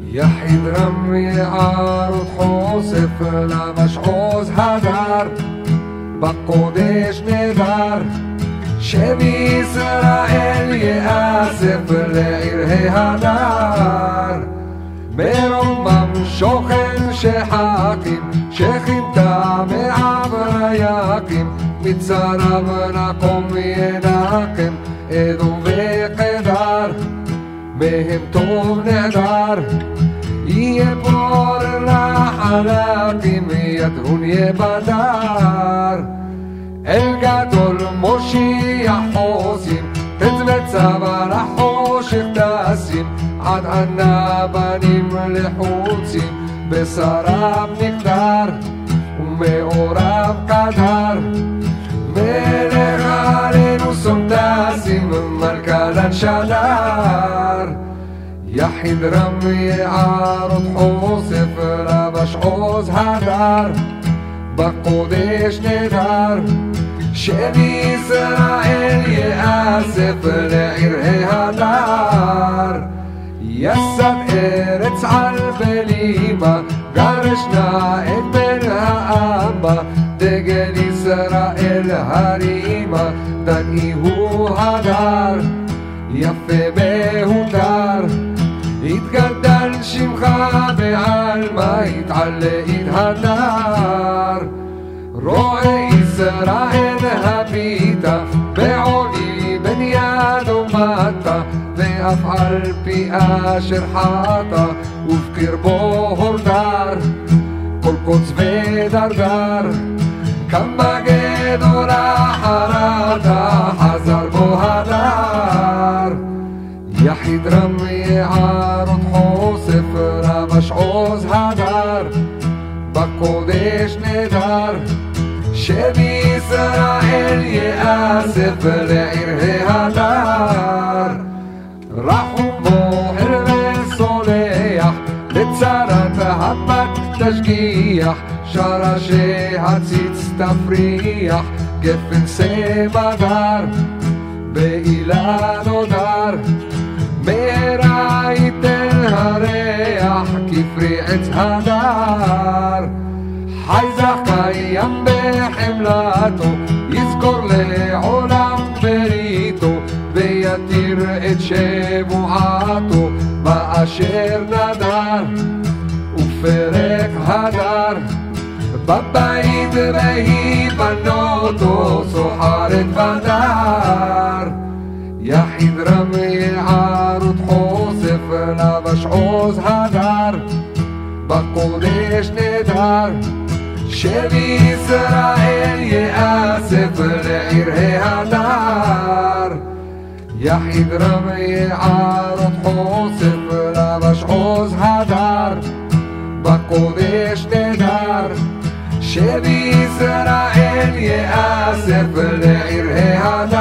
יחיד רם יער ותחוסף לבש עוז הדר בקודש נדר שבישראל יאסף לעיר ההדר ברומם שוכן שחקים שכינתה מעברייקים מצריו נקום ידקם אדום וקדר מהם טוב נהדר יהיה פור לחלקים ידרון יבדר אל גדול מושיע חוסים תץ וצבא לחושך תשים עד ענה בנים לחוצים בשרם נקדר ומאורם קדר מלך עלינו סונטסים מלכלן שדר יחיד רם יער ותחוסף לבש עוז הדר בקודש נדר שבישראל יאסף לעיר ההדר יסד ארץ על בלימה גרשנה את בן האמה דגל ישראל הרימה דני הוא הדר יפה בהודר התגדל שמך בעלמה התעלה התהדר רואה ישראל הביטה בעוני בין יד ומטה ואף על פי אשר חטא ובקרבו הורדר כל קוץ ודרדר כמה גדולה חרדה חזר בו הדר יחיד רם יער ותחוסף לבש עוז הדר בקודש נדר שבישראל יאסף לעיר ההדר רחום בוחר וסולח לצרת הבת תשגיח שרה שהציץ תפריח גפן סמדר באילן הודר מהרה ייתן הריח כפרי עץ הדר חי זכיים בחמלתו יזכור לעולם בריתו ויתיר את שבועתו באשר נדר ופרק הדר בבית בהיבנותו סוחרת ודר יחיד רם יער ותחוסף לבש עוז הדר בקודש נדר שבישראל יאסף לעיר ההדר יחיד רם יער ותחוסף לבש עוז הדר בקודש נדר שבישראל יאסף לעיר ההדר